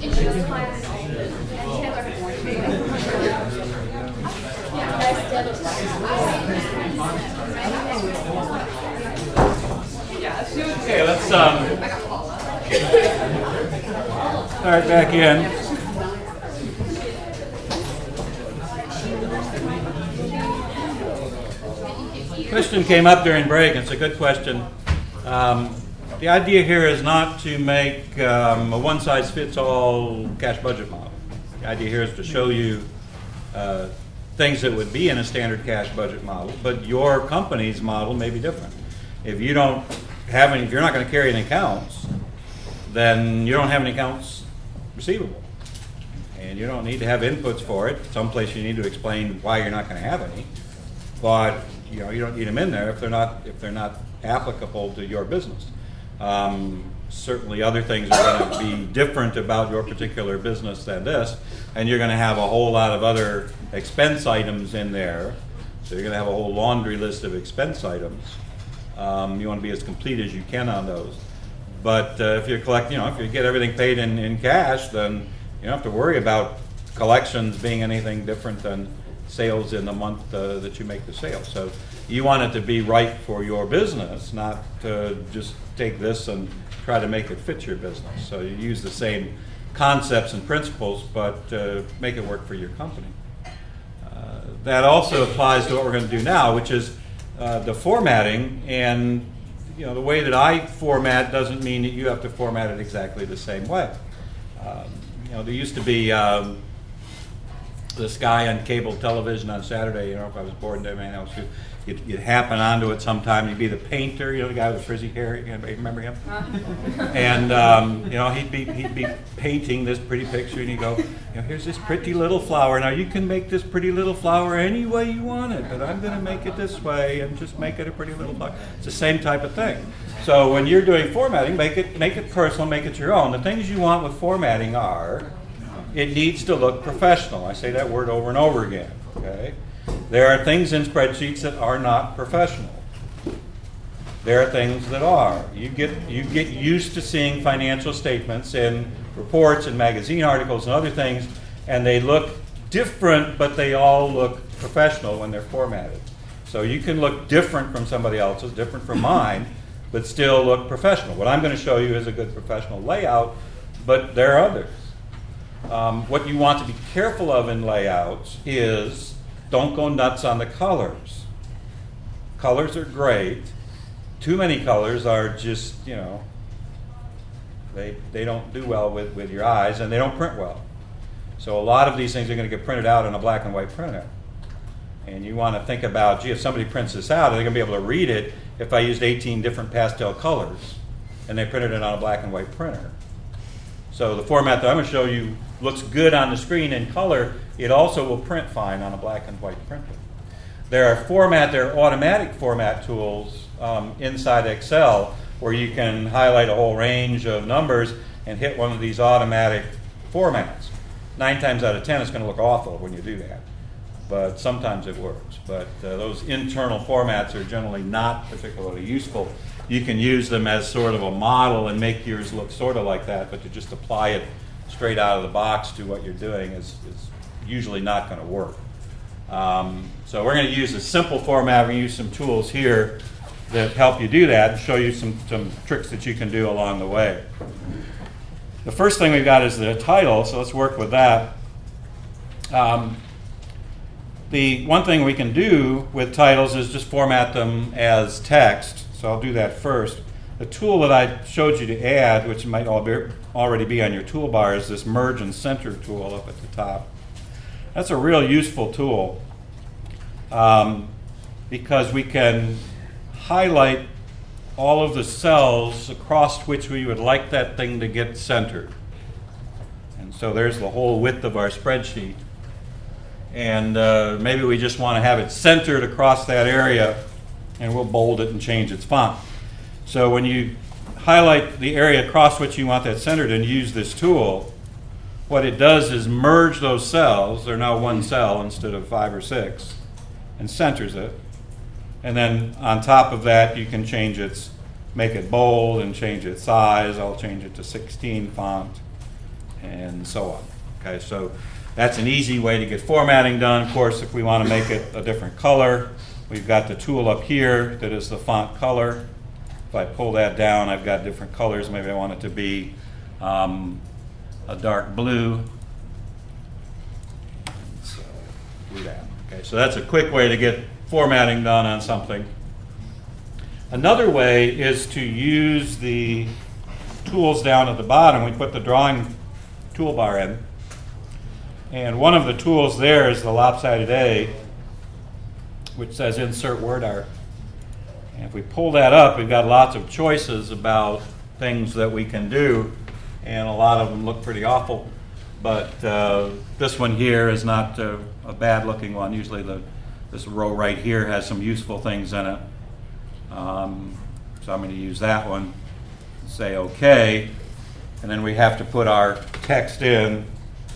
Okay, let's start back in. Question came up during break. It's a good question. The idea here is not to make a one-size-fits-all cash budget model. The idea here is to show you things that would be in a standard cash budget model, but your company's model may be different. If you don't have any, if you're not going to carry any accounts, then you don't have any accounts receivable, and you don't need to have inputs for it. Someplace you need to explain why you're not going to have any, but you don't need them in there if they're not applicable to your business. Certainly other things are going to be different about your particular business than this, and you're going to have a whole lot of other expense items in there. So you're going to have a whole laundry list of expense items. You want to be as complete as you can on those. But if you collect, if you get everything paid in cash, then you don't have to worry about collections being anything different than sales in the month that you make the sale. So you want it to be right for your business, not to just take this and try to make it fit your business. So you use the same concepts and principles, but make it work for your company. That also applies to what we're going to do now, which is the formatting. And the way that I format doesn't mean that you have to format it exactly the same way. There used to be this guy on cable television on Saturday. If I was bored and everything else, you'd happen onto it sometime. He'd be the painter, the guy with frizzy hair. Anybody remember him? And he'd be painting this pretty picture, and he'd go, here's this pretty little flower. Now you can make this pretty little flower any way you want it, but I'm going to make it this way and just make it a pretty little flower. It's the same type of thing. So when you're doing formatting, make it personal, make it your own. The things you want with formatting are, it needs to look professional. I say that word over and over again. Okay. There are things in spreadsheets that are not professional. There are things that are. You get used to seeing financial statements in reports and magazine articles and other things, and they look different, but they all look professional when they're formatted. So you can look different from somebody else's, different from mine, but still look professional. What I'm going to show you is a good professional layout, but there are others. What you want to be careful of in layouts is don't go nuts on the colors. Colors are great. Too many colors are just, they don't do well with your eyes, and they don't print well. So a lot of these things are going to get printed out on a black and white printer. And you want to think about, if somebody prints this out, are they going to be able to read it if I used 18 different pastel colors and they printed it on a black and white printer? So the format that I'm going to show you looks good on the screen in color. It also will print fine on a black and white printer. There are automatic format tools inside Excel where you can highlight a whole range of numbers and hit one of these automatic formats. 9 times out of 10 it's going to look awful when you do that, but sometimes it works. But those internal formats are generally not particularly useful. You can use them as sort of a model and make yours look sort of like that, but to just apply it straight out of the box to what you're doing is usually not going to work. So we're going to use a simple format. We're going to use some tools here that help you do that and show you some tricks that you can do along the way. The first thing we've got is the title, so let's work with that. The one thing we can do with titles is just format them as text. So I'll do that first. The tool that I showed you to add, which might already be on your toolbar, is this Merge and Center tool up at the top. That's a real useful tool because we can highlight all of the cells across which we would like that thing to get centered. And so there's the whole width of our spreadsheet. And maybe we just want to have it centered across that area, and we'll bold it and change its font. So when you highlight the area across which you want that centered and use this tool, what it does is merge those cells. They're now one cell instead of 5 or 6, and centers it. And then on top of that, you can make it bold and change its size. I'll change it to 16 font. and so on. Okay, so that's an easy way to get formatting done. Of course, if we want to make it a different color, we've got the tool up here that is the font color. If I pull that down, I've got different colors. Maybe I want it to be a dark blue. So do that. Okay, so that's a quick way to get formatting done on something. Another way is to use the tools down at the bottom. We put the drawing toolbar in. And one of the tools there is the lopsided A, which says Insert Word Art. And if we pull that up, we've got lots of choices about things that we can do, and a lot of them look pretty awful. But this one here is not a bad looking one. Usually this row right here has some useful things in it. So I'm going to use that one, say OK, and then we have to put our text in.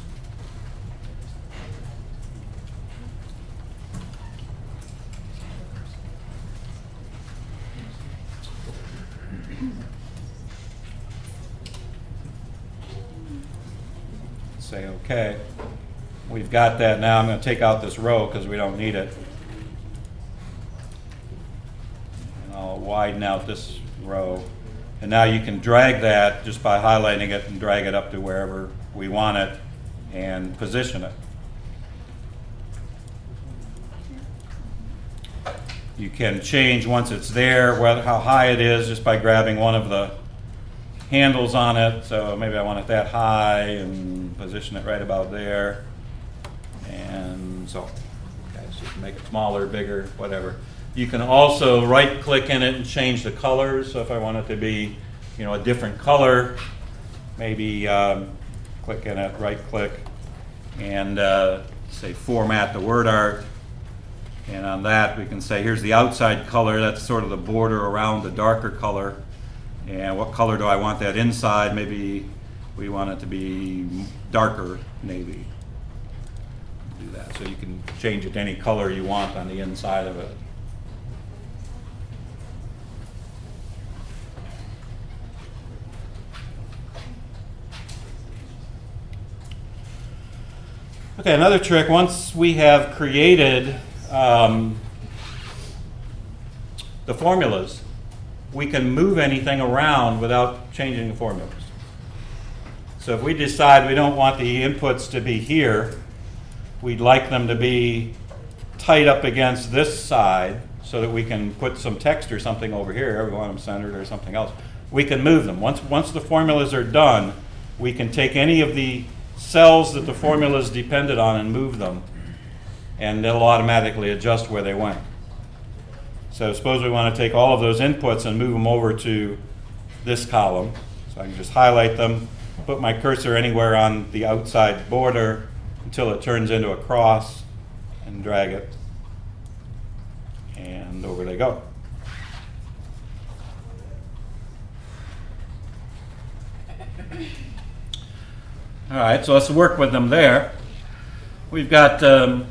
Say OK. We've got that now. I'm going to take out this row because we don't need it. And I'll widen out this row. And now you can drag that just by highlighting it and drag it up to wherever we want it and position it. You can change once it's there how high it is just by grabbing one of the handles on it. So maybe I want it that high and position it right about there. And so, okay, so you can make it smaller, bigger, whatever. You can also right click in it and change the colors. So if I want it to be, a different color, maybe click in it, right click, and say format the word art. And on that we can say here's the outside color, that's sort of the border around the darker color. And what color do I want that inside? Maybe we want it to be darker navy. Do that. So you can change it to any color you want on the inside of it. Okay, another trick, once we have created the formulas, we can move anything around without changing the formulas. So if we decide we don't want the inputs to be here, we'd like them to be tight up against this side so that we can put some text or something over here. We want them centered or something else. We can move them. Once the formulas are done, we can take any of the cells that the formulas depended on and move them, and it'll automatically adjust where they went. So suppose we want to take all of those inputs and move them over to this column. So I can just highlight them, put my cursor anywhere on the outside border until it turns into a cross, and drag it. And over they go. All right, so let's work with them there. We've got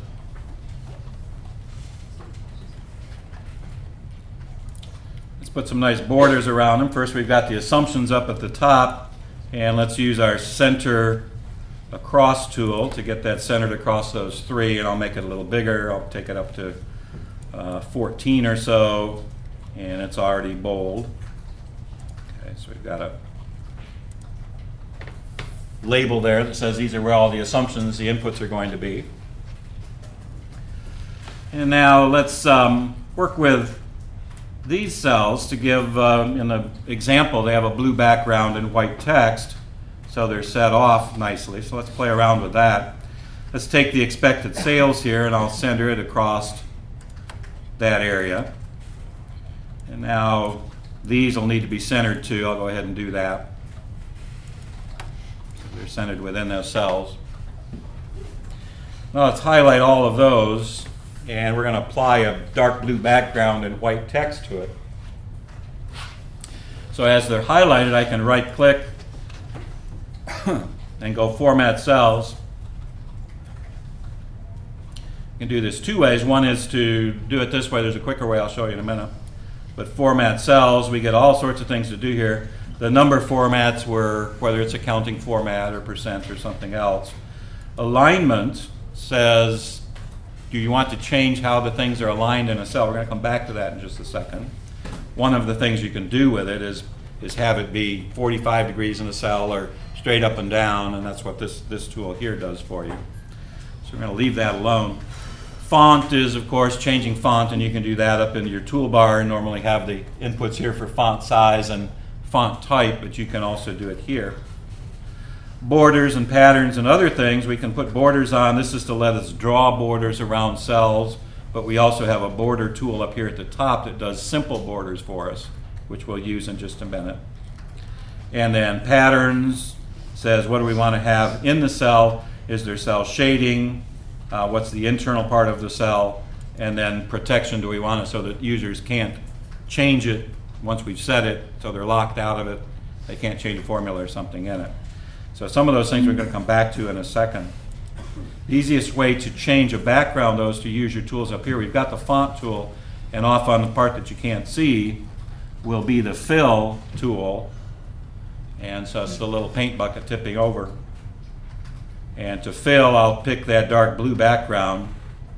put some nice borders around them. First, we've got the assumptions up at the top, and let's use our center across tool to get that centered across those three, and I'll make it a little bigger. I'll take it up to 14 or so, and it's already bold. Okay, so we've got a label there that says these are where all the assumptions, the inputs are going to be. And now let's work with these cells to give, in the example, they have a blue background and white text, so they're set off nicely. So let's play around with that. Let's take the expected sales here, and I'll center it across that area. And now these will need to be centered too. I'll go ahead and do that. So they're centered within those cells. Now let's highlight all of those. And we're going to apply a dark blue background and white text to it. So as they're highlighted, I can right click and go Format Cells. You can do this two ways. One is to do it this way. There's a quicker way I'll show you in a minute. But Format Cells, we get all sorts of things to do here. The number formats were, whether it's a counting format or percent or something else. Alignment says, do you want to change how the things are aligned in a cell? We're going to come back to that in just a second. One of the things you can do with it is have it be 45 degrees in a cell or straight up and down, and that's what this tool here does for you. So we're going to leave that alone. Font is, of course, changing font, and you can do that up in your toolbar and normally have the inputs here for font size and font type, but you can also do it here. Borders and patterns and other things, we can put borders on. This is to let us draw borders around cells, but we also have a border tool up here at the top that does simple borders for us, which we'll use in just a minute. And then patterns says, what do we want to have in the cell? Is there cell shading? What's the internal part of the cell? And then protection, do we want it so that users can't change it once we've set it, so they're locked out of it. They can't change a formula or something in it. So some of those things we're going to come back to in a second. The easiest way to change a background, though, is to use your tools up here. We've got the font tool, and off on the part that you can't see will be the fill tool. And so it's the little paint bucket tipping over. And to fill, I'll pick that dark blue background.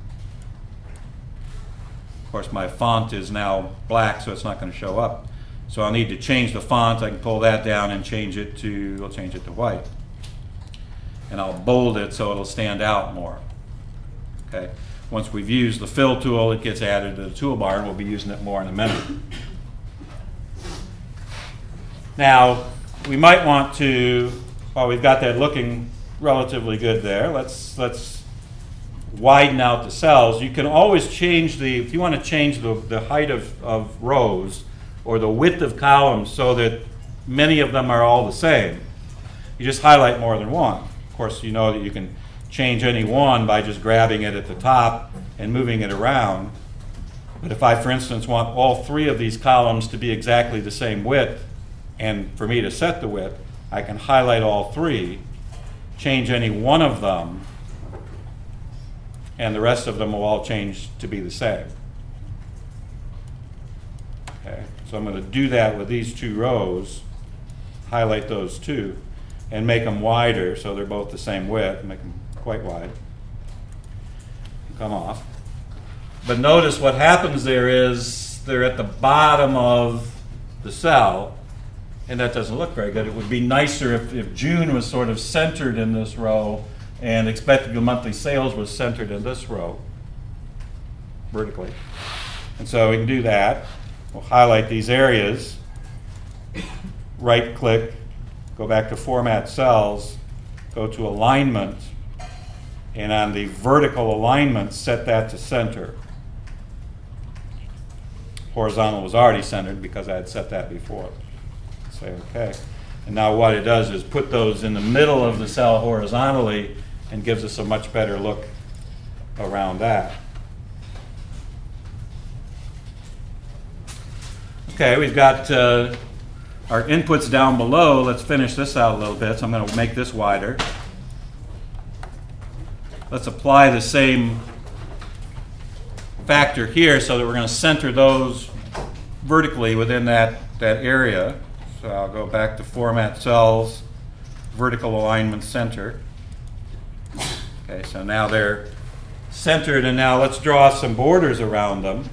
Of course, my font is now black, so it's not going to show up. So I'll need to change the font. I can pull that down and change it to, we'll change it to white. And I'll bold it so it'll stand out more. Okay. Once we've used the fill tool, it gets added to the toolbar, and we'll be using it more in a minute. Now, we might want to, while we've got that looking relatively good there, let's widen out the cells. You can always change if you want to change the height of rows or the width of columns so that many of them are all the same, you just highlight more than one. Of course, you know that you can change any one by just grabbing it at the top and moving it around. But if I, for instance, want all three of these columns to be exactly the same width, and for me to set the width, I can highlight all three, change any one of them, and the rest of them will all change to be the same. Okay, so I'm going to do that with these two rows, highlight those two, and make them wider so they're both the same width, make them quite wide. Come off. But notice what happens there is they're at the bottom of the cell, and that doesn't look very good. It would be nicer if June was sort of centered in this row and expected monthly sales was centered in this row vertically. And so we can do that. We'll highlight these areas, right click, go back to Format Cells, go to Alignment, and on the vertical alignment, set that to center. Horizontal was already centered because I had set that before. Say OK. And now what it does is put those in the middle of the cell horizontally and gives us a much better look around that. Okay, we've got our inputs down below. Let's finish this out a little bit. So I'm going to make this wider. Let's apply the same factor here so that we're going to center those vertically within that area. So I'll go back to Format Cells, Vertical Alignment Center. Okay, so now they're centered, and now let's draw some borders around them.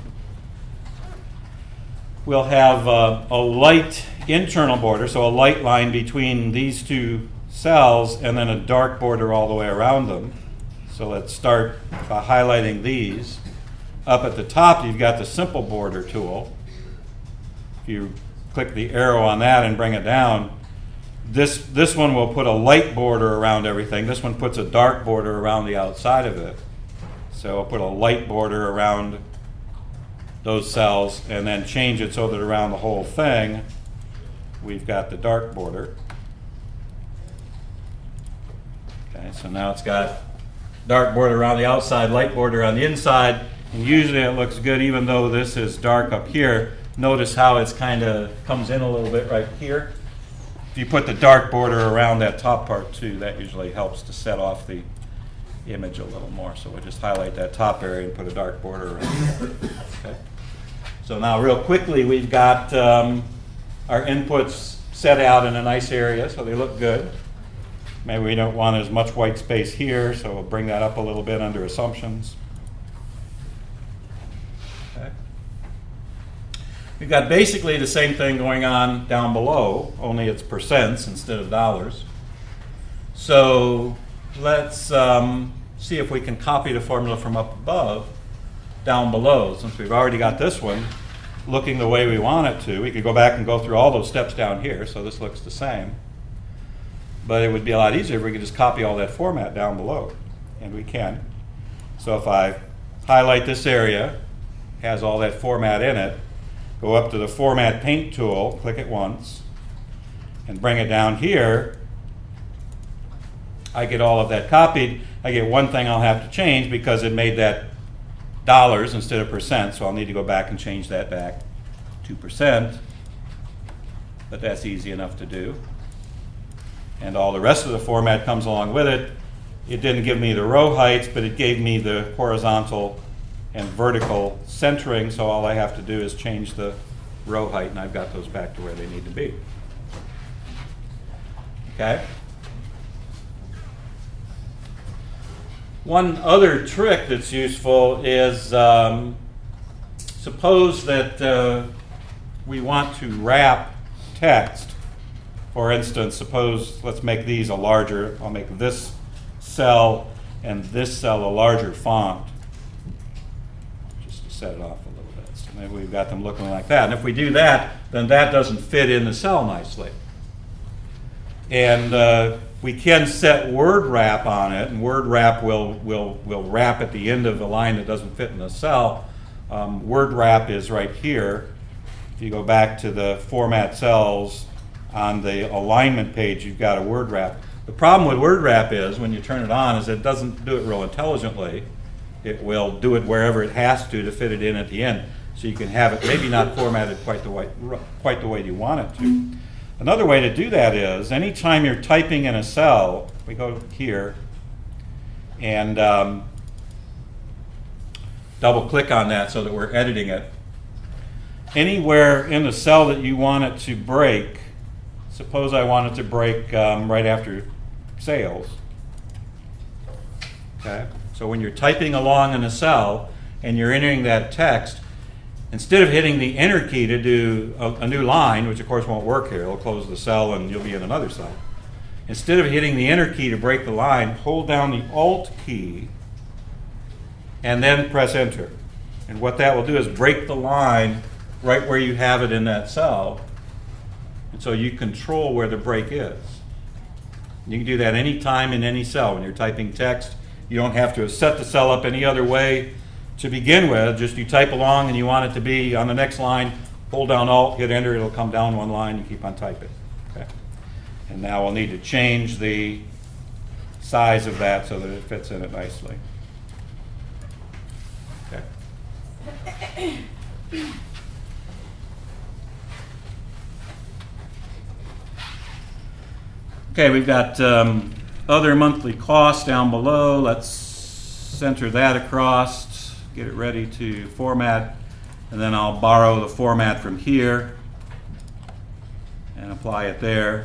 We'll have a light internal border, so a light line between these two cells, and then a dark border all the way around them. So let's start by highlighting these. Up at the top, you've got the Simple Border tool. If you click the arrow on that and bring it down, this one will put a light border around everything. This one puts a dark border around the outside of it. So I'll put a light border around those cells and then change it so that around the whole thing we've got the dark border. Okay, so now it's got dark border around the outside, light border on the inside, and usually it looks good even though this is dark up here. Notice how it's kind of comes in a little bit right here. If you put the dark border around that top part too, that usually helps to set off the image a little more. So we'll just highlight that top area and put a dark border around it. Okay. So now real quickly, we've got our inputs set out in a nice area, so they look good. Maybe we don't want as much white space here, so we'll bring that up a little bit under assumptions. Okay. We've got basically the same thing going on down below, only it's percents instead of dollars. So let's see if we can copy the formula from up above down below. Since we've already got this one looking the way we want it to, we could go back and go through all those steps down here, so this looks the same. But it would be a lot easier if we could just copy all that format down below, and we can. So if I highlight this area, has all that format in it, go up to the Format Paint tool, click it once, and bring it down here, I get all of that copied. I get one thing I'll have to change because it made that dollars instead of percent, so I'll need to go back and change that back to percent, but that's easy enough to do. And all the rest of the format comes along with it. It didn't give me the row heights, but it gave me the horizontal and vertical centering, so all I have to do is change the row height, and I've got those back to where they need to be. Okay? One other trick that's useful is suppose that we want to wrap text. For instance, suppose, let's make these a larger, I'll make this cell and this cell a larger font, just to set it off a little bit. So maybe we've got them looking like that. And if we do that, then that doesn't fit in the cell nicely. And we can set word wrap on it, and word wrap will wrap at the end of the line that doesn't fit in the cell. Word wrap is right here. If you go back to the format cells on the alignment page, you've got a word wrap. The problem with word wrap is when you turn it on is it doesn't do it real intelligently. It will do it wherever it has to fit it in at the end. So you can have it maybe not formatted quite the way you want it to. Another way to do that is anytime you're typing in a cell, we go here and double click on that so that we're editing it. Anywhere in the cell that you want it to break, suppose I want it to break right after sales. Okay, so when you're typing along in a cell and you're entering that text, instead of hitting the enter key to do a new line, which of course won't work here, it'll close the cell and you'll be in another cell. Instead of hitting the enter key to break the line, hold down the alt key and then press enter. And what that will do is break the line right where you have it in that cell. And so you control where the break is. You can do that anytime in any cell. When you're typing text, you don't have to set the cell up any other way to begin with. Just you type along and you want it to be on the next line, hold down alt, hit enter, it'll come down one line, you keep on typing. Okay. And now we'll need to change the size of that so that it fits in it nicely. Okay. Okay, we've got other monthly costs down below. Let's center that across, get it ready to format, and then I'll borrow the format from here and apply it there.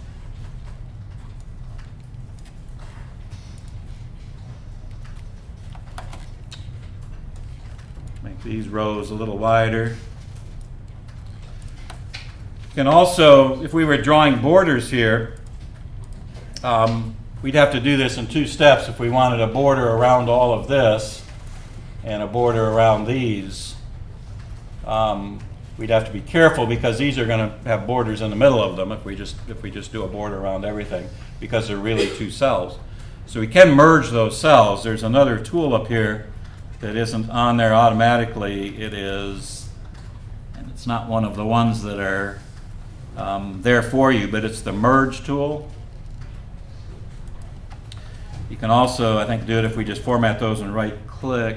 Make these rows a little wider. You can also, if we were drawing borders here, we'd have to do this in two steps if we wanted a border around all of this and a border around these. We'd have to be careful because these are going to have borders in the middle of them if we just do a border around everything, because they're really two cells. So we can merge those cells. There's another tool up here that isn't on there automatically. It is, and it's not one of the ones that are there for you, but it's the merge tool. You can also, I think, do it if we just format those and right-click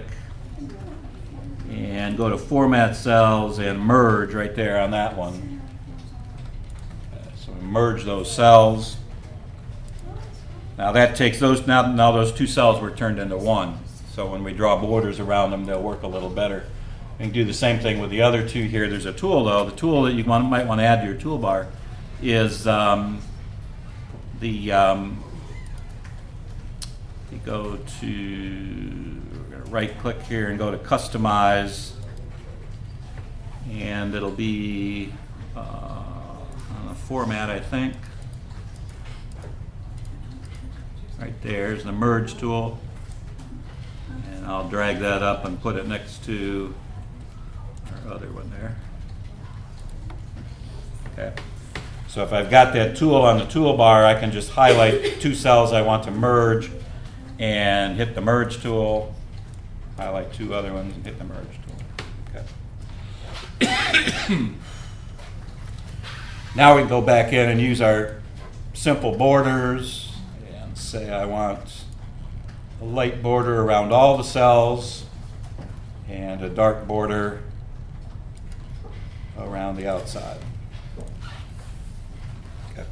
and go to Format Cells and Merge right there on that one. So we merge those cells. Now that takes those, now those two cells were turned into one. So when we draw borders around them, they'll work a little better. You can do the same thing with the other two here. There's a tool, though. The tool that you might want to add to your toolbar is you go to, we're going to right click here and go to customize, and it'll be on a format, I think. Right there's the merge tool, and I'll drag that up and put it next to our other one there. Okay. So if I've got that tool on the toolbar, I can just highlight two cells I want to merge and hit the merge tool, highlight two other ones and hit the merge tool. Okay. Now we can go back in and use our simple borders and say I want a light border around all the cells and a dark border around the outside. Okay.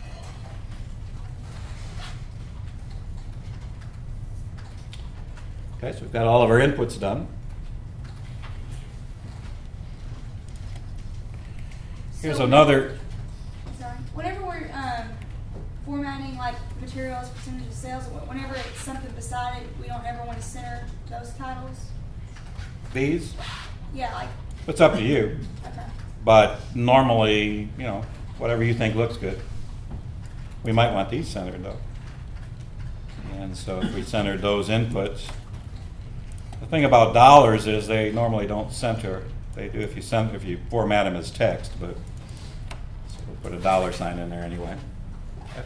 Okay, so we've got all of our inputs done. Here's another. Sorry. Whenever we're formatting like materials, percentage of sales, whenever it's something beside it, we don't ever want to center those titles. These? Yeah, like. It's up to you. Okay. But normally, you know, whatever you think looks good. We might want these centered though. And so if we centered those inputs, the thing about dollars is they normally don't center. They do if you format them as text, but so we'll put a dollar sign in there anyway. Okay.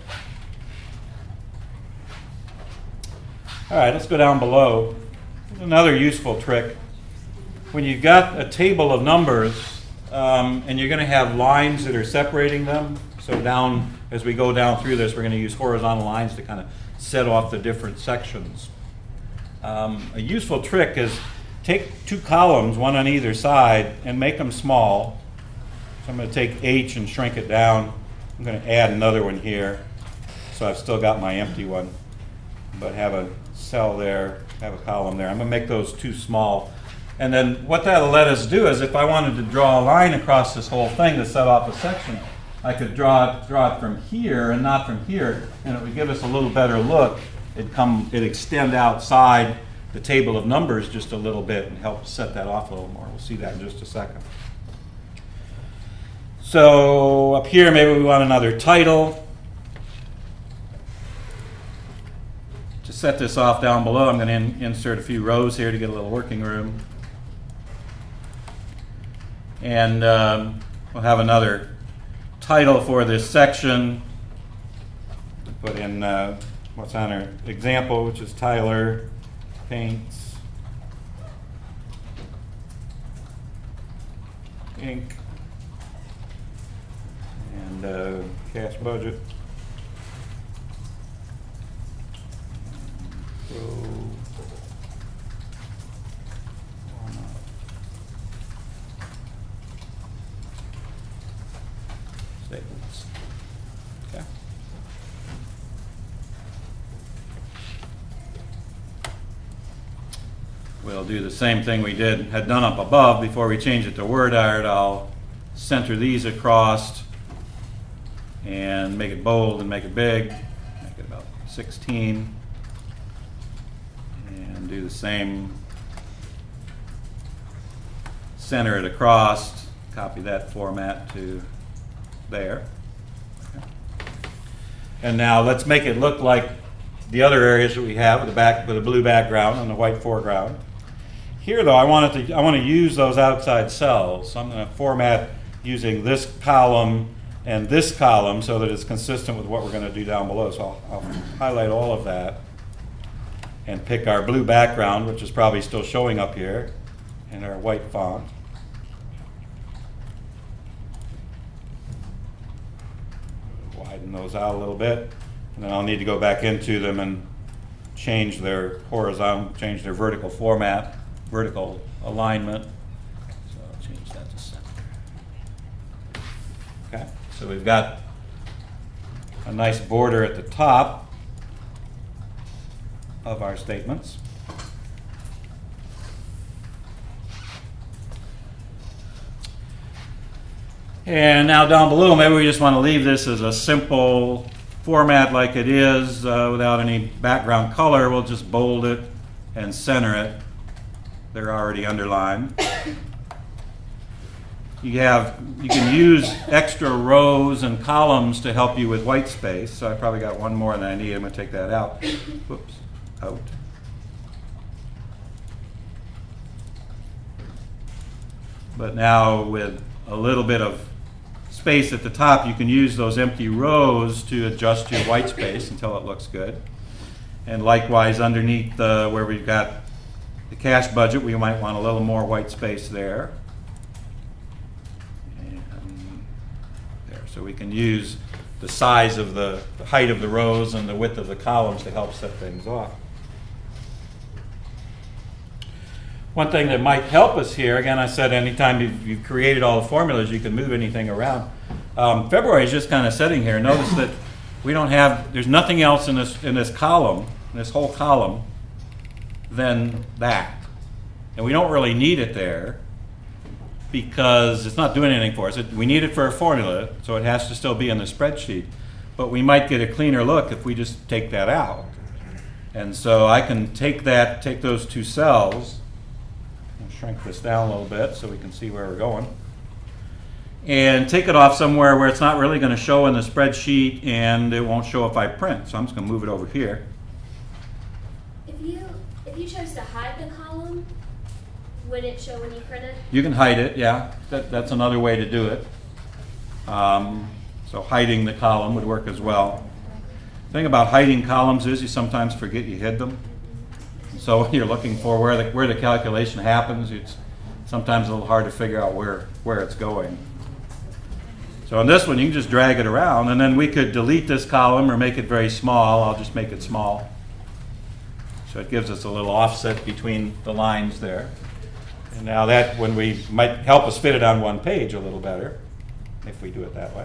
All right, let's go down below. Here's another useful trick. When you've got a table of numbers and you're going to have lines that are separating them, so down as we go down through this, we're going to use horizontal lines to kind of set off the different sections. A useful trick is take two columns, one on either side, and make them small. So I'm going to take H and shrink it down. I'm going to add another one here. So I've still got my empty one, but have a cell there, have a column there. I'm going to make those too small. And then what that'll let us do is if I wanted to draw a line across this whole thing to set off a section, I could draw it from here and not from here, and it would give us a little better look. It'd extend outside the table of numbers just a little bit and help set that off a little more. We'll see that in just a second. So up here, maybe we want another title. To set this off down below, I'm going to insert a few rows here to get a little working room. And we'll have another title for this section. Put in what's on our example, which is Tyler Paints Inc. And cash budget. Statements. Okay. We'll do the same thing we had done up above before we change it to word art. I'll center these across and make it bold and make it big. Make it about 16. And do the same. Center it across. Copy that format to there. Okay. And now let's make it look like the other areas that we have with a blue background and a white foreground. Here, though, I want to use those outside cells. So I'm going to format using this column and this column so that it's consistent with what we're going to do down below. So I'll highlight all of that and pick our blue background, which is probably still showing up here, and our white font. Widen those out a little bit, and then I'll need to go back into them and change their horizontal, change their vertical format, vertical alignment. So I'll change that to center. Okay, so we've got a nice border at the top of our statements. And now down below, maybe we just want to leave this as a simple format like it is without any background color. We'll just bold it and center it. They're already underlined. You can use extra rows and columns to help you with white space. So I probably got one more than I need. I'm going to take that out. Whoops, out. But now with a little bit of space at the top, you can use those empty rows to adjust your white space until it looks good. And likewise, underneath where we've got the cash budget, we might want a little more white space there. And there. So we can use the size of the height of the rows and the width of the columns to help set things off. One thing that might help us here, again, I said anytime you've created all the formulas, you can move anything around. February is just kind of sitting here. Notice that we don't have, there's nothing else in this column, in this whole column, than that. And we don't really need it there because it's not doing anything for us. We need it for a formula, so it has to still be in the spreadsheet. But we might get a cleaner look if we just take that out. And so I can take those two cells, shrink this down a little bit so we can see where we're going, and take it off somewhere where it's not really going to show in the spreadsheet and it won't show if I print. So I'm just going to move it over here. If you chose to hide the column, would it show when you print it? You can hide it, yeah. That's another way to do it. So hiding the column would work as well. The thing about hiding columns is you sometimes forget you hid them. So when you're looking for where the calculation happens, it's sometimes a little hard to figure out where it's going. So on this one, you can just drag it around, and then we could delete this column or make it very small. I'll just make it small. So it gives us a little offset between the lines there. And now that might help us fit it on one page a little better if we do it that way.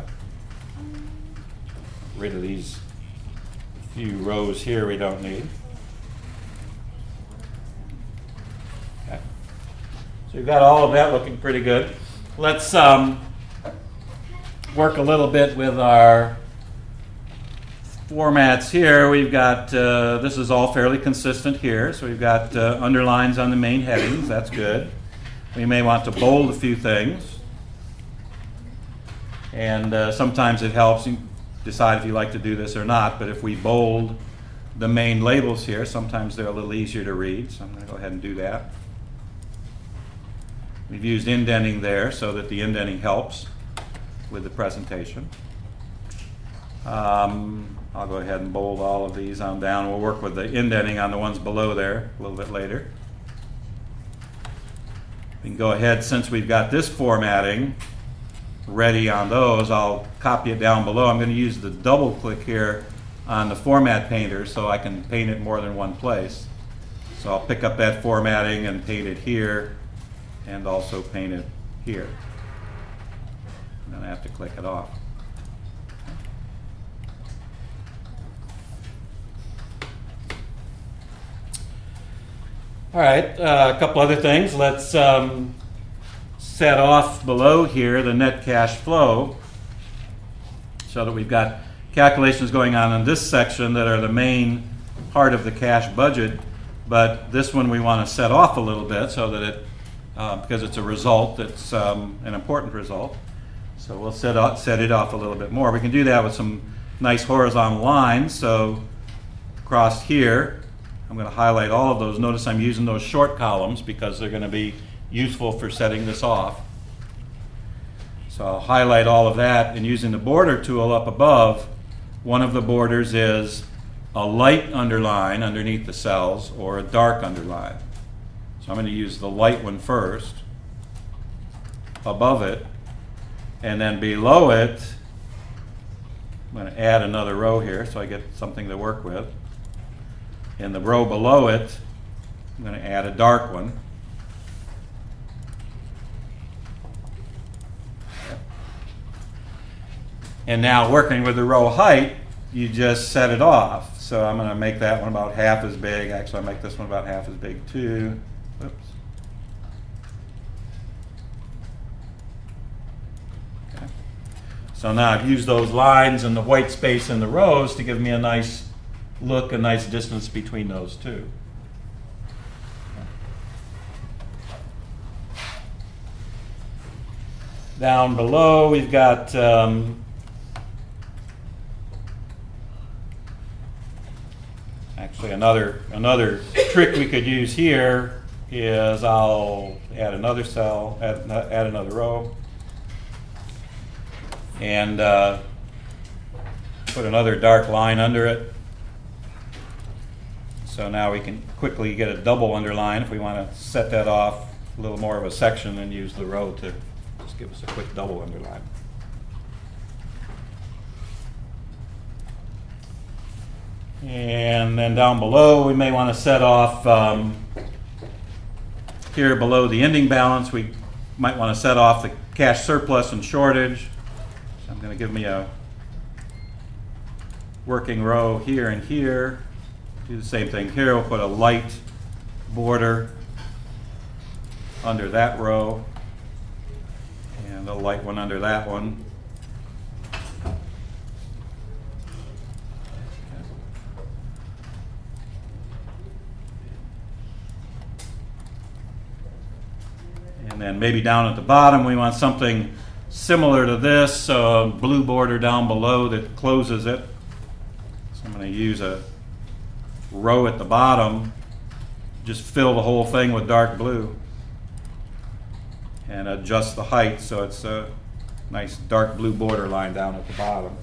Get rid of these few rows here we don't need. So you've got all of that looking pretty good. Let's work a little bit with our formats here. We've got, this is all fairly consistent here. So we've got underlines on the main headings. That's good. We may want to bold a few things. And sometimes it helps you decide if you like to do this or not. But if we bold the main labels here, sometimes they're a little easier to read. So I'm going to go ahead and do that. We've used indenting there so that the indenting helps with the presentation. I'll go ahead and bold all of these on down. We'll work with the indenting on the ones below there a little bit later. We can go ahead, since we've got this formatting ready on those, I'll copy it down below. I'm going to use the double click here on the format painter so I can paint it more than one place. So I'll pick up that formatting and paint it here, and also paint it here. And then I have to click it off. All right, a couple other things. Let's set off below here the net cash flow so that we've got calculations going on in this section that are the main part of the cash budget, but this one we want to set off a little bit so that it because it's a result that's an important result. So we'll set it off a little bit more. We can do that with some nice horizontal lines. So across here, I'm going to highlight all of those. Notice I'm using those short columns because they're going to be useful for setting this off. So I'll highlight all of that, and using the border tool up above, one of the borders is a light underline underneath the cells or a dark underline. So I'm going to use the light one first, above it, and then below it, I'm going to add another row here so I get something to work with. In the row below it, I'm going to add a dark one. And now working with the row height, you just set it off. So I'm going to make that one about half as big. Actually, I'll make this one about half as big too. Oops. Okay. So now I've used those lines and the white space in the rows to give me a nice look, a nice distance between those two. Down below, we've got actually another trick we could use here is I'll add another cell, add another row, and put another dark line under it. So now we can quickly get a double underline if we want to set that off a little more of a section and use the row to just give us a quick double underline. And then down below, we may want to set off here below the ending balance, we might want to set off the cash surplus and shortage. So I'm going to give me a working row here and here. Do the same thing here. We'll put a light border under that row and a light one under that one. And then maybe down at the bottom we want something similar to this, blue border down below that closes it. So I'm going to use a row at the bottom, just fill the whole thing with dark blue and adjust the height so it's a nice dark blue border line down at the bottom.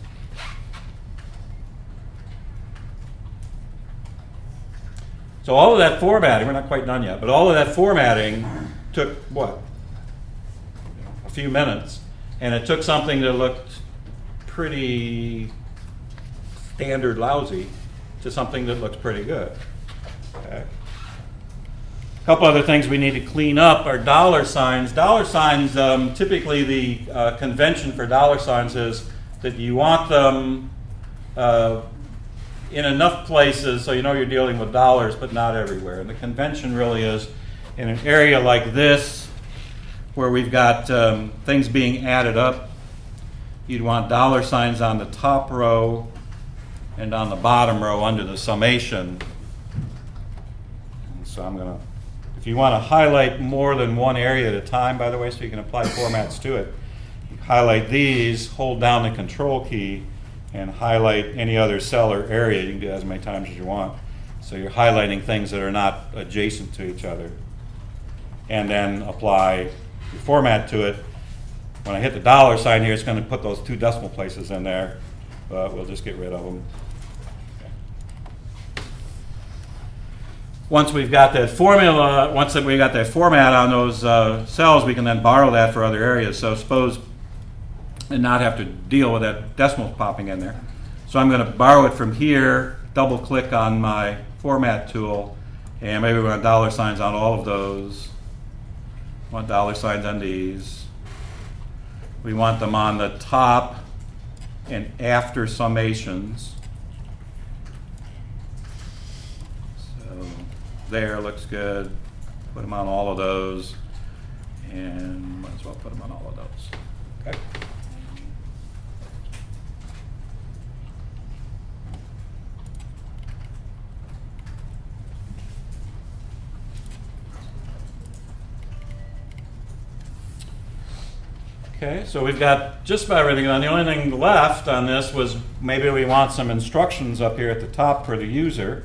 So all of that formatting, we're not quite done yet, but all of that formatting took what? A few minutes, and it took something that looked pretty standard lousy to something that looks pretty good. Okay. A couple other things we need to clean up are dollar signs. Dollar signs, typically the convention for dollar signs is that you want them in enough places so you know you're dealing with dollars, but not everywhere. And the convention really is in an area like this where we've got things being added up, you'd want dollar signs on the top row and on the bottom row under the summation. And so I'm going to, if you want to highlight more than one area at a time, by the way, so you can apply formats to it, you highlight these, hold down the control key, and highlight any other cell or area. You can do that as many times as you want. So you're highlighting things that are not adjacent to each other. And then apply your format to it. When I hit the dollar sign here, it's going to put those two decimal places in there, but we'll just get rid of them. Okay. Once we've got that formula, once we got that format on those cells, we can then borrow that for other areas. So suppose, and not have to deal with that decimal popping in there. So I'm going to borrow it from here, double click on my format tool, and maybe we want dollar signs on all of those. Want dollar signs on these. We want them on the top and after summations. So there looks good. Put them on all of those, and might as well put them on all of those. Okay. Okay, so we've got just about everything done. The only thing left on this was maybe we want some instructions up here at the top for the user.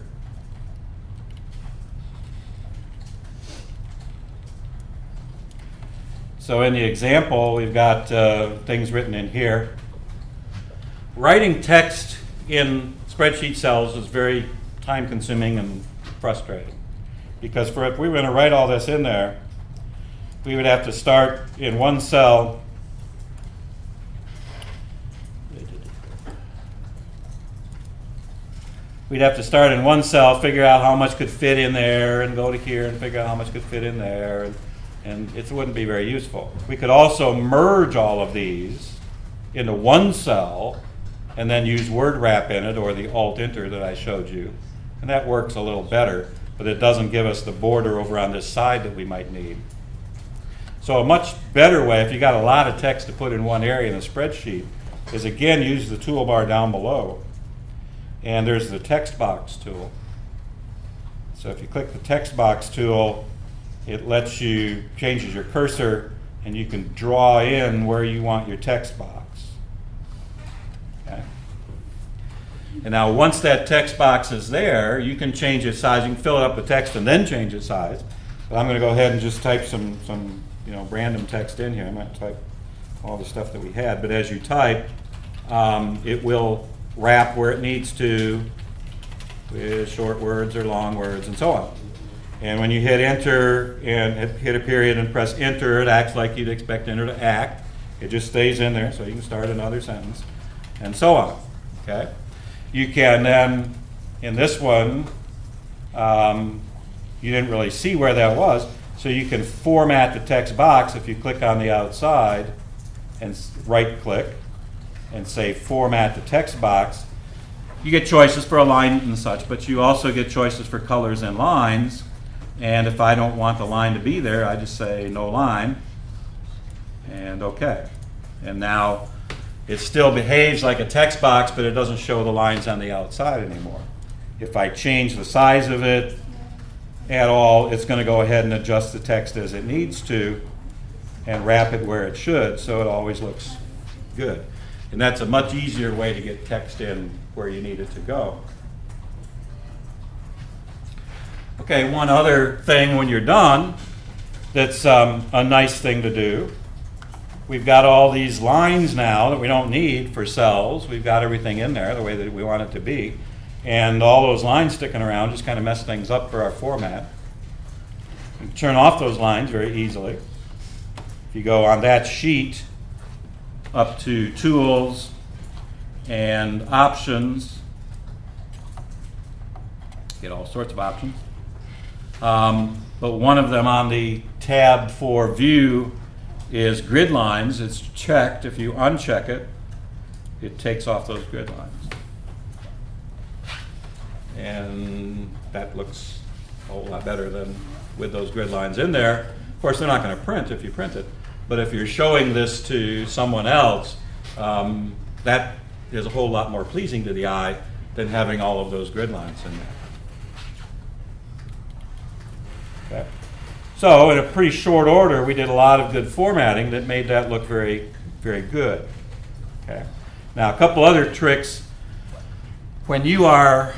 So in the example, we've got things written in here. Writing text in spreadsheet cells is very time-consuming and frustrating, because if we were going to write all this in there, we would have to start in one cell. We'd have to start in one cell, figure out how much could fit in there, and go to here and figure out how much could fit in there, and it wouldn't be very useful. We could also merge all of these into one cell and then use word wrap in it, or the Alt-Enter that I showed you, and that works a little better, but it doesn't give us the border over on this side that we might need. So a much better way, if you got a lot of text to put in one area in a spreadsheet, is again use the toolbar down below. And there's the text box tool. So if you click the text box tool, it lets you, changes your cursor, and you can draw in where you want your text box. Okay. And now once that text box is there, you can change its size. You can fill it up with text and then change its size. But I'm going to go ahead and just type some random text in here. I'm going to type all the stuff that we had. But as you type, it will wrap where it needs to with short words or long words and so on. And when you hit enter and hit a period and press enter, it acts like you'd expect enter to act. It just stays in there, so you can start another sentence and so on. Okay. You can then, in this one, you didn't really see where that was, so you can format the text box if you click on the outside and right click and say format the text box. You get choices for alignment and such, but you also get choices for colors and lines. And if I don't want the line to be there, I just say no line and OK. And now it still behaves like a text box, but it doesn't show the lines on the outside anymore. If I change the size of it at all, it's going to go ahead and adjust the text as it needs to and wrap it where it should, so it always looks good. And that's a much easier way to get text in where you need it to go. Okay, one other thing when you're done that's a nice thing to do. We've got all these lines now that we don't need for cells. We've got everything in there the way that we want it to be. And all those lines sticking around just kind of mess things up for our format. You can turn off those lines very easily. If you go on that sheet up to Tools and Options, get all sorts of options. But one of them on the tab for View is Grid Lines. It's checked. If you uncheck it, it takes off those grid lines. And that looks a whole lot better than with those grid lines in there. Of course, they're not going to print if you print it. But if you're showing this to someone else, that is a whole lot more pleasing to the eye than having all of those grid lines in there. Okay. So in a pretty short order, we did a lot of good formatting that made that look very, very good. Okay. Now, a couple other tricks. When you are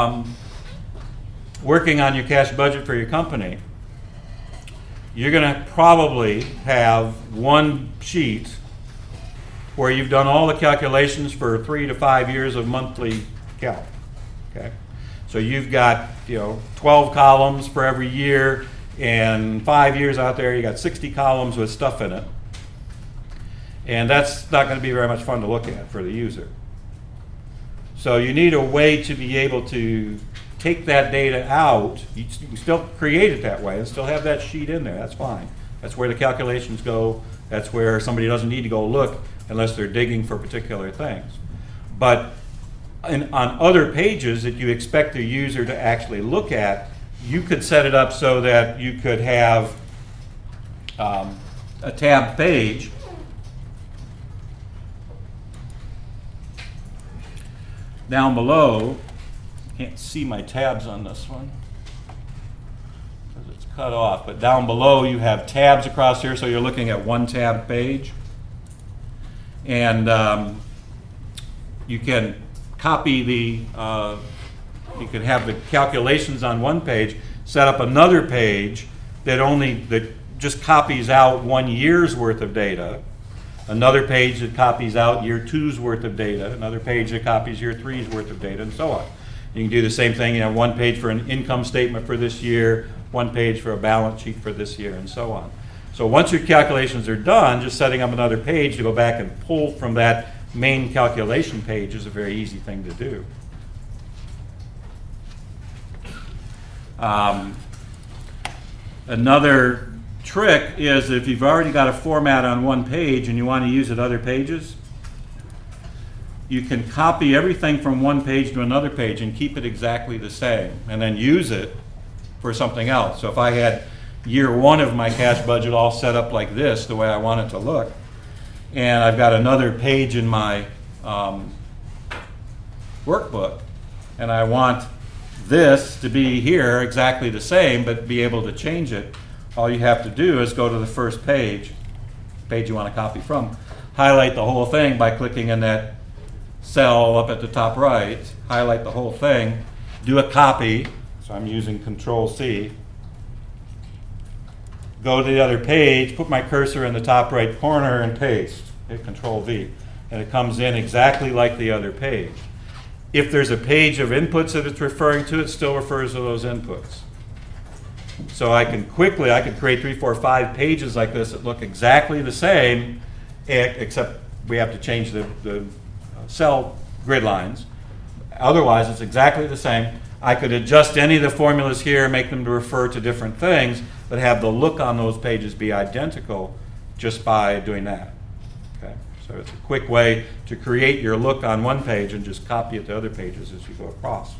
working on your cash budget for your company, you're going to probably have one sheet where you've done all the calculations for 3 to 5 years of monthly calc. Okay? So you've got 12 columns for every year, and 5 years out there, you got 60 columns with stuff in it. And that's not going to be very much fun to look at for the user. So you need a way to be able to take that data out. You still create it that way and still have that sheet in there. That's fine. That's where the calculations go. That's where somebody doesn't need to go look unless they're digging for particular things. But on other pages that you expect the user to actually look at, you could set it up so that you could have a tab page. Down below, can't see my tabs on this one because it's cut off, but down below you have tabs across here, so you're looking at one tab page. And you can copy you can have the calculations on one page, set up another page that just copies out 1 year's worth of data, another page that copies out year 2's worth of data, another page that copies year 3's worth of data, and so on. You can do the same thing, one page for an income statement for this year, one page for a balance sheet for this year, and so on. So once your calculations are done, just setting up another page to go back and pull from that main calculation page is a very easy thing to do. Another trick is if you've already got a format on one page and you want to use it other pages, you can copy everything from one page to another page and keep it exactly the same and then use it for something else. So if I had year 1 of my cash budget all set up like this, the way I want it to look, and I've got another page in my workbook, and I want this to be here exactly the same, but be able to change it, all you have to do is go to the first page you want to copy from, highlight the whole thing by clicking in that cell up at the top right, highlight the whole thing, do a copy, so I'm using Control-C, go to the other page, put my cursor in the top right corner and paste, hit Control-V, and it comes in exactly like the other page. If there's a page of inputs that it's referring to, it still refers to those inputs. So I could create 3, 4, 5 pages like this that look exactly the same, except we have to change the cell grid lines. Otherwise, it's exactly the same. I could adjust any of the formulas here, make them to refer to different things, but have the look on those pages be identical just by doing that. Okay? So it's a quick way to create your look on one page and just copy it to other pages as you go across.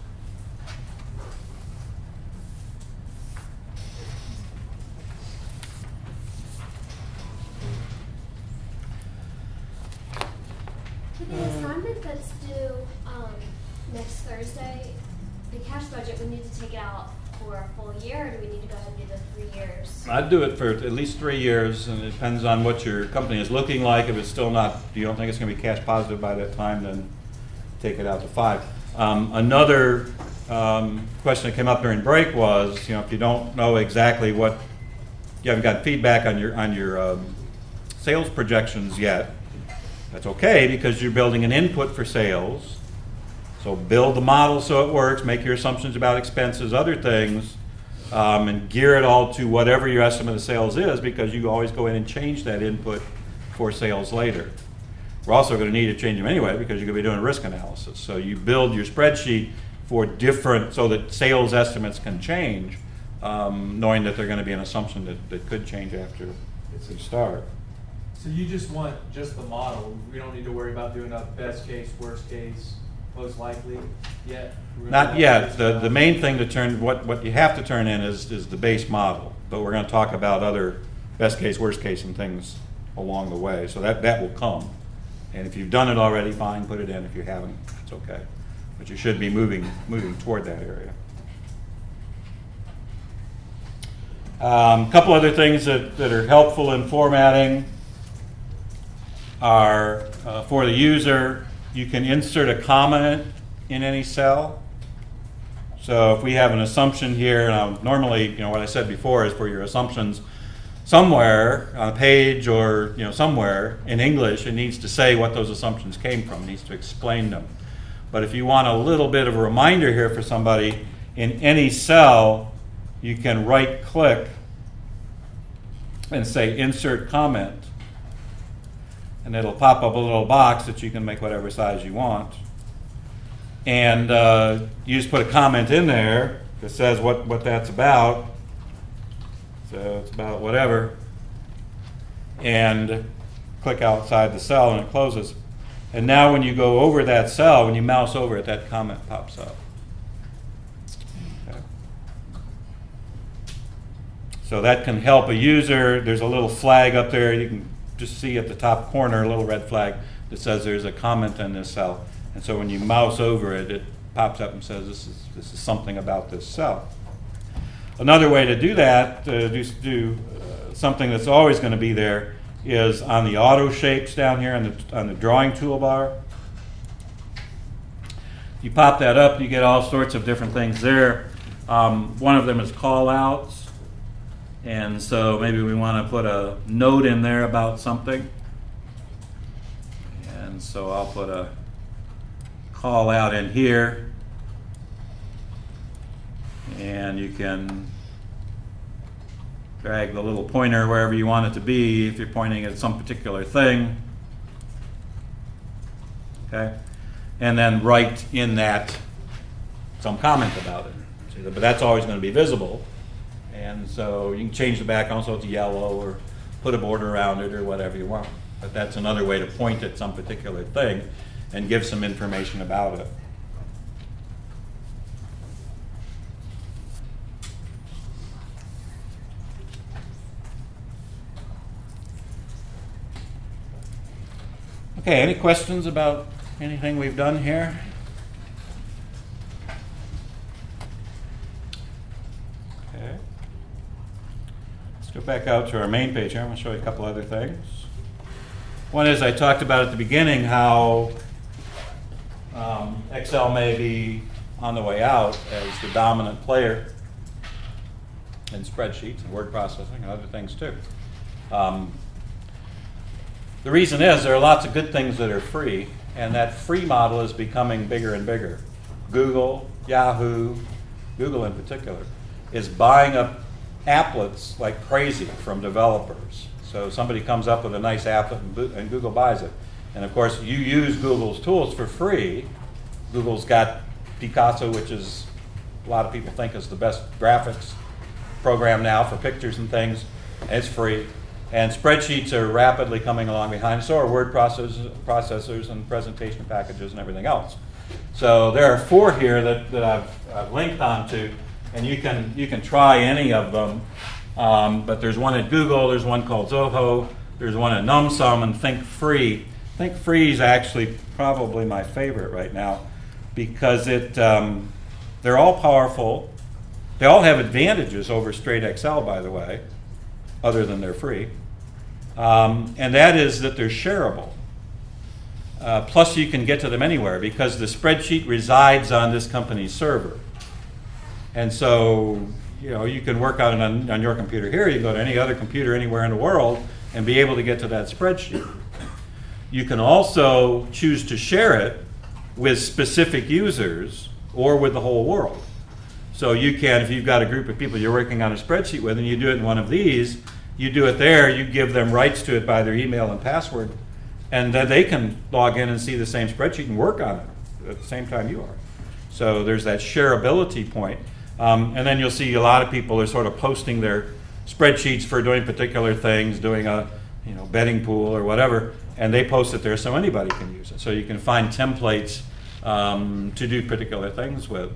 For the assignment that's due next Thursday, the cash budget, we need to take it out for a full year, or do we need to go ahead and do the 3 years? I'd do it for at least 3 years, and it depends on what your company is looking like. If it's still not, you don't think it's going to be cash positive by that time, then take it out to 5. Another question that came up during break was, if you don't know exactly what, you haven't got feedback on your sales projections yet, that's okay, because you're building an input for sales. So build the model so it works, make your assumptions about expenses, other things, and gear it all to whatever your estimate of sales is, because you always go in and change that input for sales later. We're also going to need to change them anyway, because you're going to be doing risk analysis. So you build your spreadsheet for different, so that sales estimates can change, knowing that they're going to be an assumption that could change after you start. So you just want just the model. We don't need to worry about doing a best case, worst case, most likely yet? Not yet. The main thing to turn, what you have to turn in is the base model. But we're going to talk about other best case, worst case, and things along the way. So that will come. And if you've done it already, fine, put it in. If you haven't, it's okay. But you should be moving toward that area. A couple other things that are helpful in formatting are for the user, you can insert a comment in any cell. So if we have an assumption here, normally, what I said before is for your assumptions somewhere on a page or somewhere in English, it needs to say what those assumptions came from. It needs to explain them. But if you want a little bit of a reminder here for somebody, in any cell, you can right-click and say Insert Comment. And it'll pop up a little box that you can make whatever size you want. And you just put a comment in there that says what that's about. So it's about whatever. And click outside the cell and it closes. And now when you go over that cell, when you mouse over it, that comment pops up. Okay. So that can help a user. There's a little flag up there. You can just see at the top corner a little red flag that says there's a comment in this cell. And so when you mouse over it, it pops up and says this is something about this cell. Another way to do that, do something that's always going to be there, is on the auto shapes down here on the drawing toolbar. You pop that up, you get all sorts of different things there. One of them is call outs. And so maybe we want to put a note in there about something. And so I'll put a call out in here. And you can drag the little pointer wherever you want it to be if you're pointing at some particular thing. Okay? And then write in that some comment about it. But that's always going to be visible. And so you can change the background so it's yellow or put a border around it or whatever you want. But that's another way to point at some particular thing and give some information about it. Okay, any questions about anything we've done here? Okay. Let's go back out to our main page here. I'm going to show you a couple other things. One is I talked about at the beginning how Excel may be on the way out as the dominant player in spreadsheets and word processing and other things too. The reason is there are lots of good things that are free, and that free model is becoming bigger and bigger. Google, Yahoo, Google in particular, is buying up applets like crazy from developers. So somebody comes up with a nice applet and Google buys it. And of course, you use Google's tools for free. Google's got Picasso, which is a lot of people think is the best graphics program now for pictures and things. And it's free. And spreadsheets are rapidly coming along behind. So are word processors and presentation packages and everything else. So there are 4 here that I've linked onto, and you can try any of them. But there's one at Google, there's one called Zoho, there's one at NumSum, and ThinkFree. ThinkFree is actually probably my favorite right now because they're all powerful. They all have advantages over straight Excel, by the way, other than they're free. And that is that they're shareable. Plus you can get to them anywhere because the spreadsheet resides on this company's server. And so you can work on it on your computer here. You can go to any other computer anywhere in the world and be able to get to that spreadsheet. You can also choose to share it with specific users or with the whole world. So you can, if you've got a group of people you're working on a spreadsheet with and you do it in one of these, you do it there, you give them rights to it by their email and password, and then they can log in and see the same spreadsheet and work on it at the same time you are. So there's that shareability point. And then you'll see a lot of people are sort of posting their spreadsheets for doing particular things, doing a betting pool or whatever, and they post it there so anybody can use it. So you can find templates to do particular things with.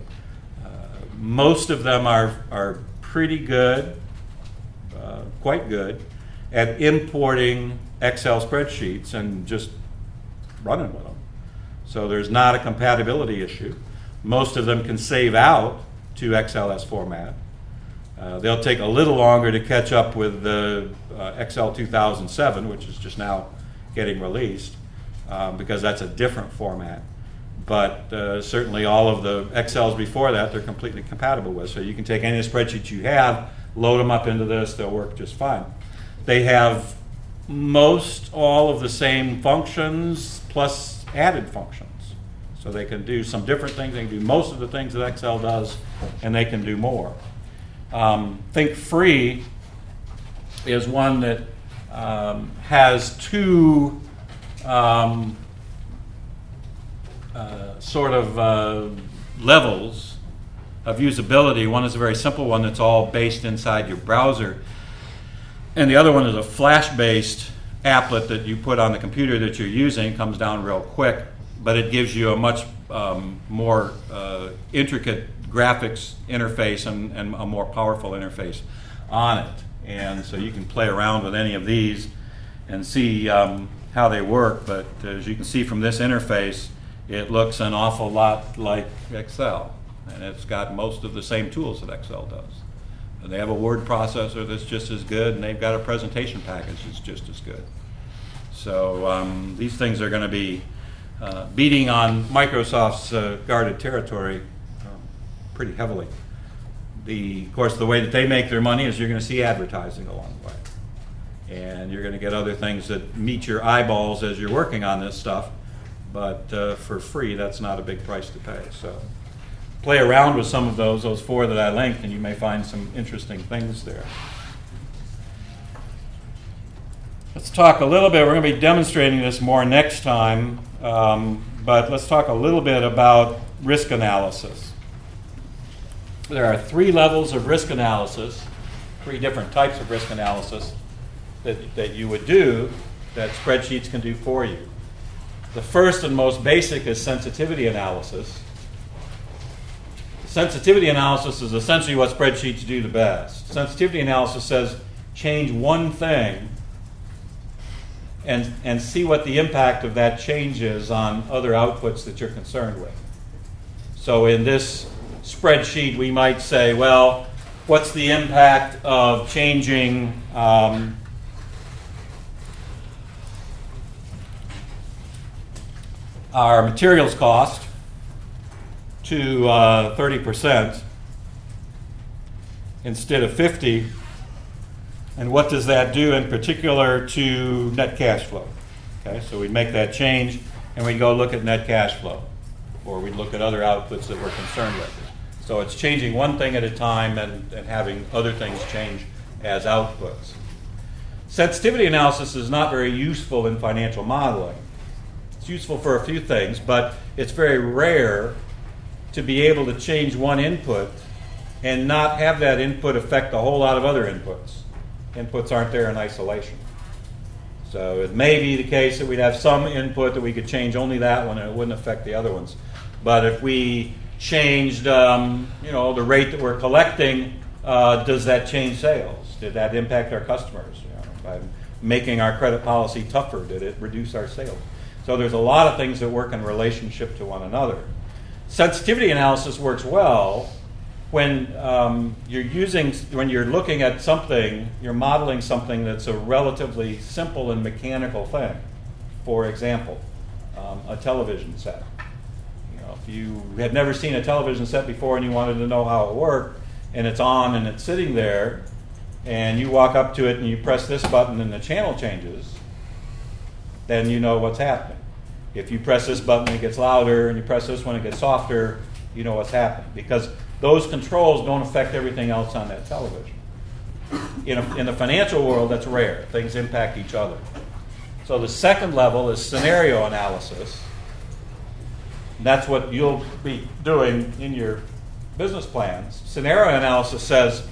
Most of them are pretty good, quite good, at importing Excel spreadsheets and just running with them. So there's not a compatibility issue. Most of them can save out to XLS format. They'll take a little longer to catch up with the Excel 2007, which is just now getting released, because that's a different format. But certainly all of the Excels before that, they're completely compatible with. So you can take any of the spreadsheets you have, load them up into this, they'll work just fine. They have all of the same functions plus added functions. So they can do some different things. They can do most of the things that Excel does, and they can do more. ThinkFree is one that has 2 levels of usability. One is a very simple one that's all based inside your browser, and the other one is a Flash-based applet that you put on the computer that you're using. It comes down real quick, but it gives you a much more intricate graphics interface and a more powerful interface on it. And so you can play around with any of these and see how they work. But as you can see from this interface, it looks an awful lot like Excel. And it's got most of the same tools that Excel does. And they have a word processor that's just as good, and they've got a presentation package that's just as good. So these things are going to be beating on Microsoft's guarded territory pretty heavily. Of course, the way that they make their money is you're going to see advertising along the way. And you're going to get other things that meet your eyeballs as you're working on this stuff. But for free, that's not a big price to pay. So play around with some of those 4 that I linked, and you may find some interesting things there. Let's talk a little bit. We're going to be demonstrating this more next time, but let's talk a little bit about risk analysis. There are 3 levels of risk analysis, 3 different types of risk analysis that you would do that spreadsheets can do for you. The first and most basic is sensitivity analysis. Sensitivity analysis is essentially what spreadsheets do the best. Sensitivity analysis says change one thing and see what the impact of that change is on other outputs that you're concerned with. So in this spreadsheet, we might say, well, what's the impact of changing our materials cost to 30% instead of 50%, and what does that do in particular to net cash flow? Okay, so we'd make that change, and we'd go look at net cash flow, or we'd look at other outputs that we're concerned with. So it's changing one thing at a time and having other things change as outputs. Sensitivity analysis is not very useful in financial modeling. It's useful for a few things, but it's very rare to be able to change one input and not have that input affect a whole lot of other inputs. Inputs aren't there in isolation. So it may be the case that we'd have some input that we could change only that one and it wouldn't affect the other ones. But if we changed the rate that we're collecting, does that change sales? Did that impact our customers? By making our credit policy tougher, did it reduce our sales? So there's a lot of things that work in relationship to one another. Sensitivity analysis works well when you're looking at something, you're modeling something that's a relatively simple and mechanical thing. For example, a television set. If you had never seen a television set before and you wanted to know how it worked, and it's on and it's sitting there, and you walk up to it and you press this button and the channel changes, then you know what's happening. If you press this button, it gets louder, and you press this one, it gets softer, you know what's happening. Because those controls don't affect everything else on that television. In the financial world, that's rare. Things impact each other. So the second level is scenario analysis. And that's what you'll be doing in your business plans. Scenario analysis says,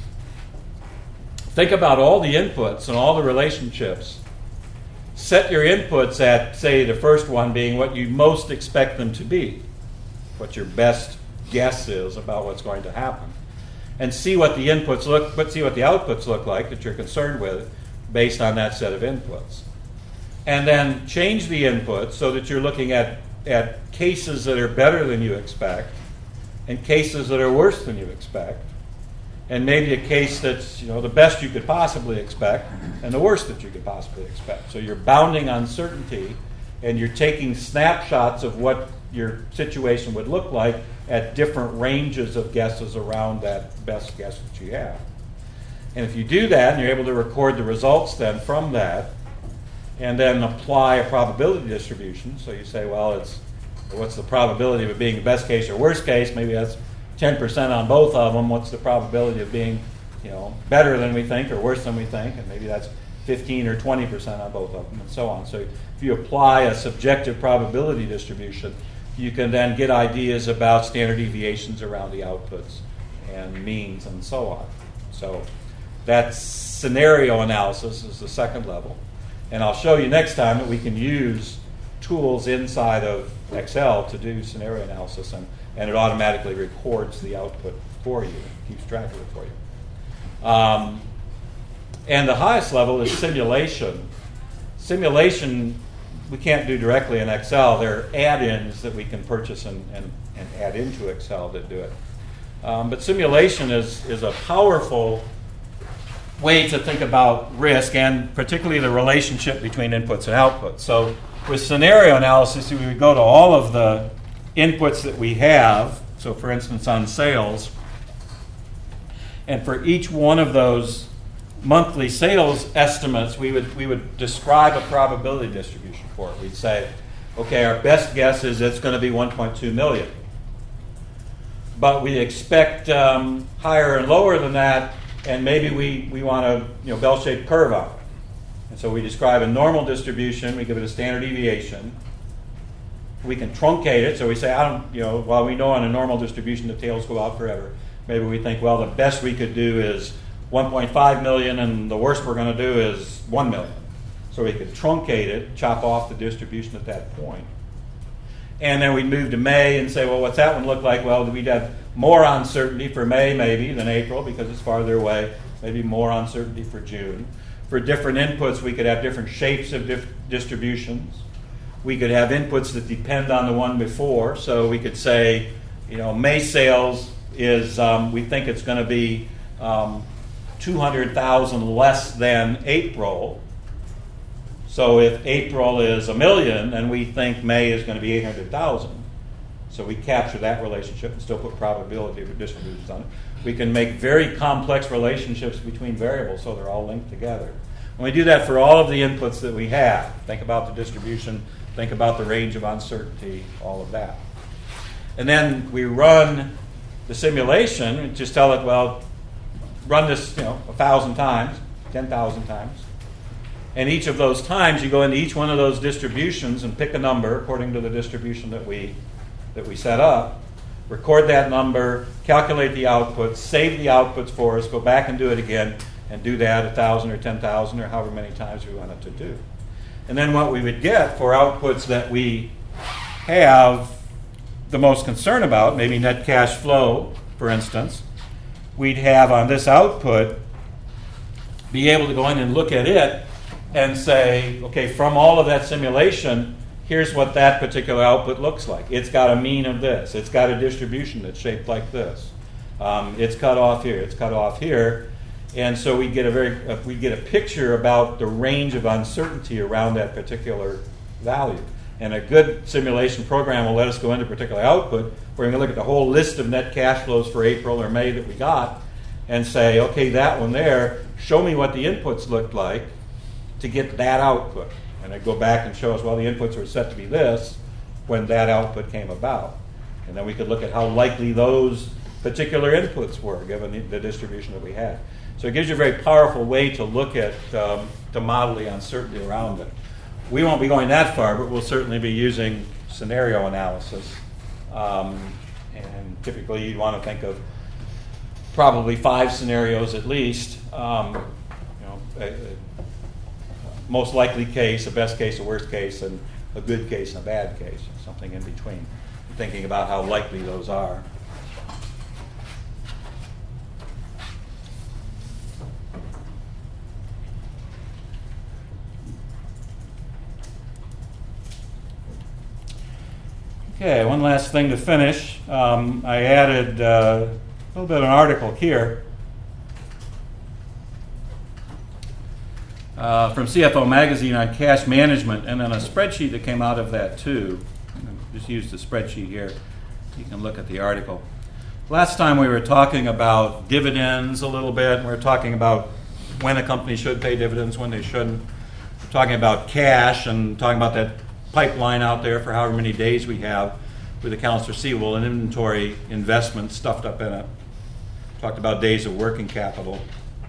think about all the inputs and all the relationships. Set your inputs at, say, the first one being what you most expect them to be, what your best guess is about what's going to happen, and see what the outputs look like that you're concerned with based on that set of inputs. And then change the inputs so that you're looking at cases that are better than you expect and cases that are worse than you expect, and maybe a case that's the best you could possibly expect and the worst that you could possibly expect. So you're bounding uncertainty and you're taking snapshots of what your situation would look like at different ranges of guesses around that best guess that you have. And if you do that and you're able to record the results then from that and then apply a probability distribution, so you say, well, what's the probability of it being the best case or worst case? Maybe that's 10% on both of them. What's the probability of being, better than we think or worse than we think? And maybe that's 15 or 20% on both of them, and so on. So if you apply a subjective probability distribution, you can then get ideas about standard deviations around the outputs and means and so on. So that scenario analysis is the second level. And I'll show you next time that we can use tools inside of Excel to do scenario analysis, and it automatically records the output for you, keeps track of it for you. And the highest level is simulation. Simulation we can't do directly in Excel. There are add-ins that we can purchase and add into Excel that do it. But simulation is a powerful way to think about risk and particularly the relationship between inputs and outputs. So with scenario analysis, we would go to all of the inputs that we have. So for instance, on sales, and for each one of those monthly sales estimates, we would describe a probability distribution for it. We'd say, okay, our best guess is it's going to be 1.2 million. But we expect higher and lower than that, and maybe we want a bell-shaped curve on it. And so we describe a normal distribution, we give it a standard deviation. We can truncate it, so we say, while we know on a normal distribution the tails go out forever, maybe we think, well, the best we could do is 1.5 million, and the worst we're going to do is 1 million. So we could truncate it, chop off the distribution at that point. And then we'd move to May and say, well, what's that one look like? Well, we'd have more uncertainty for May maybe than April because it's farther away, maybe more uncertainty for June. for different inputs, we could have different shapes of distributions. We could have inputs that depend on the one before. So we could say, May sales is, we think it's going to be 200,000 less than April. So if April is 1 million, then we think May is going to be 800,000. So we capture that relationship and still put probability of distributions on it. We can make very complex relationships between variables so they're all linked together. When we do that for all of the inputs that we have, think about the distribution, think about the range of uncertainty, all of that. And then we run the simulation and just tell it, well, run this 1,000 times, 10,000 times. And each of those times you go into each one of those distributions and pick a number according to the distribution that we set up, record that number, calculate the outputs, save the outputs for us, go back and do it again, and do that 1,000 or 10,000 or however many times we want it to do. And then what we would get for outputs that we have the most concern about, maybe net cash flow, for instance, we'd have on this output be able to go in and look at it and say, okay, from all of that simulation, here's what that particular output looks like. It's got a mean of this. It's got a distribution that's shaped like this. It's cut off here. It's cut off here. And so we get a picture about the range of uncertainty around that particular value. And a good simulation program will let us go into a particular output. We're going to look at the whole list of net cash flows for April or May that we got and say, okay, that one there, show me what the inputs looked like to get that output. And I go back and show us, well, the inputs were set to be this when that output came about. And then we could look at how likely those particular inputs were given the distribution that we had. So it gives you a very powerful way to look at, to model the uncertainty around it. We won't be going that far, but we'll certainly be using scenario analysis. And typically you'd want to think of probably 5 scenarios at least. Most likely case, a best case, a worst case, and a good case and a bad case, something in between, thinking about how likely those are. Okay, one last thing to finish. I added a little bit of an article here from CFO Magazine on cash management, and then a spreadsheet that came out of that too. Just use the spreadsheet here. You can look at the article. Last time we were talking about dividends a little bit. We were talking about when a company should pay dividends, when they shouldn't. We're talking about cash and talking about that pipeline out there for however many days we have with accounts receivable and inventory investment stuffed up in it. Talked about days of working capital.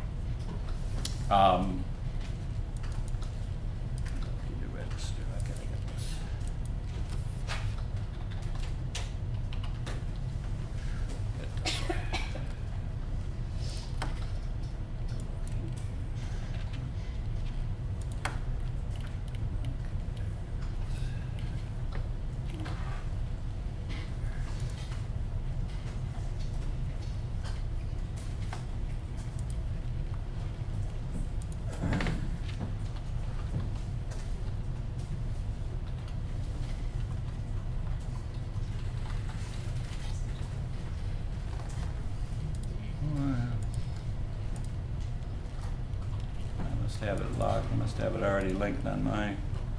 Have it logged. I must have it already linked on my.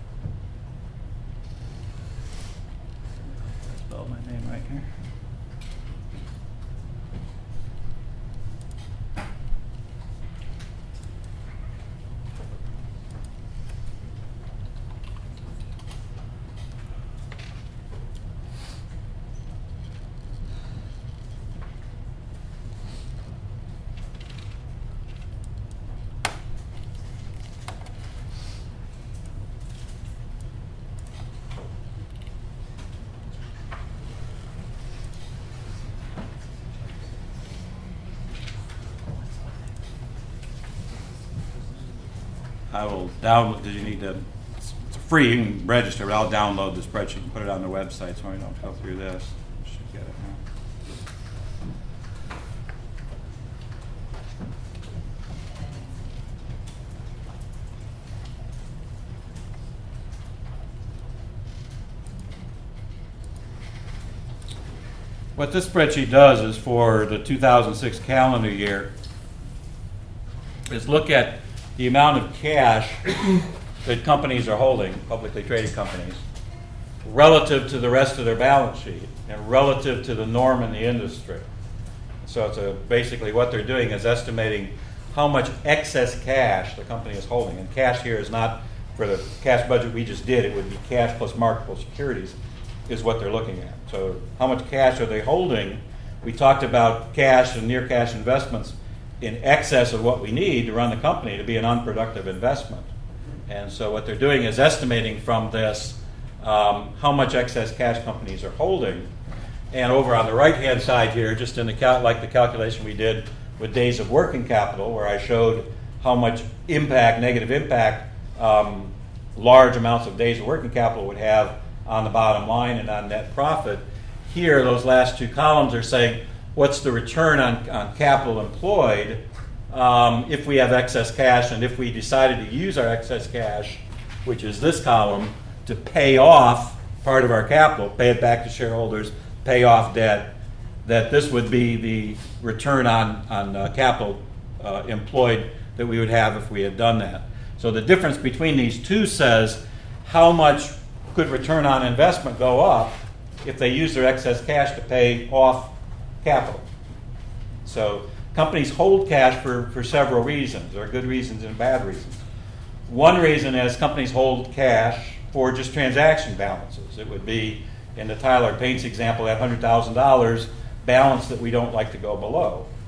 Spell my name right here. I will download. Did you need to? It's free. You can register, but I'll download the spreadsheet and put it on the website so I don't go through this. Should get it now. What this spreadsheet does is for the 2006 calendar year is look at the amount of cash that companies are holding, publicly traded companies, relative to the rest of their balance sheet and relative to the norm in the industry. So basically what they're doing is estimating how much excess cash the company is holding. And cash here is not for the cash budget we just did. It would be cash plus marketable securities is what they're looking at. So how much cash are they holding? We talked about cash and near cash investments in excess of what we need to run the company to be an unproductive investment. And so what they're doing is estimating from this how much excess cash companies are holding. And over on the right-hand side here, just in the like the calculation we did with days of working capital, where I showed how much impact, negative impact, large amounts of days of working capital would have on the bottom line and on net profit. Here, those last two columns are saying what's the return on capital employed if we have excess cash, and if we decided to use our excess cash, which is this column, to pay off part of our capital, pay it back to shareholders, pay off debt, that this would be the return on capital employed that we would have if we had done that. So the difference between these two says how much could return on investment go up if they use their excess cash to pay off capital. So companies hold cash for several reasons. There are good reasons and bad reasons. One reason is companies hold cash for just transaction balances. It would be, in the Tyler Paints example, that $100,000 balance that we don't like to go below.